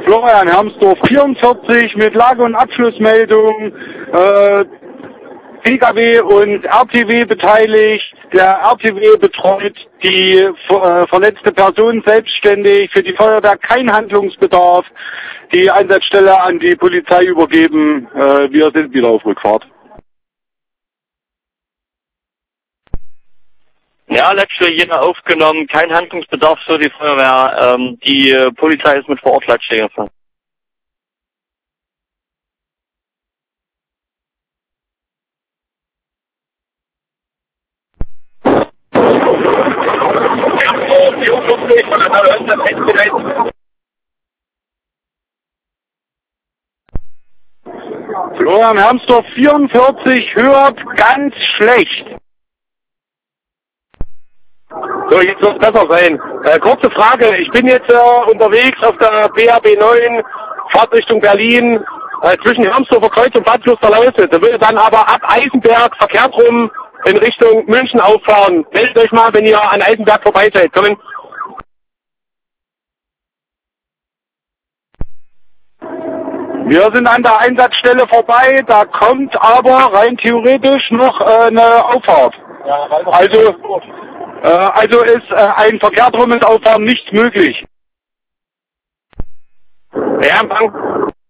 Florian Hermsdorf 44 mit Lage- und Abschlussmeldung, PKW und RTW beteiligt. Der RTW betreut die verletzte Person selbstständig, für die Feuerwehr kein Handlungsbedarf. Die Einsatzstelle an die Polizei übergeben. Wir sind wieder auf Rückfahrt. Ja, letzte jeder aufgenommen, kein Handlungsbedarf für die Feuerwehr. Die Polizei ist mit Vor-Ort-Leitstelle gefahren. Florian Hermsdorf 44 hört ganz schlecht. So, jetzt wird es besser sein. Kurze Frage, ich bin jetzt unterwegs auf der BAB 9, Fahrt Richtung Berlin, zwischen Hermsdorfer Kreuz und Bad Klosterlausitz. Da würde dann aber ab Eisenberg verkehrt rum in Richtung München auffahren. Meldet euch mal, wenn ihr an Eisenberg vorbei seid. Kommen. Wir sind an der Einsatzstelle vorbei, da kommt aber rein theoretisch noch eine Auffahrt. Also ist ein verkehrt rum ins Auffahren nicht möglich. Ja,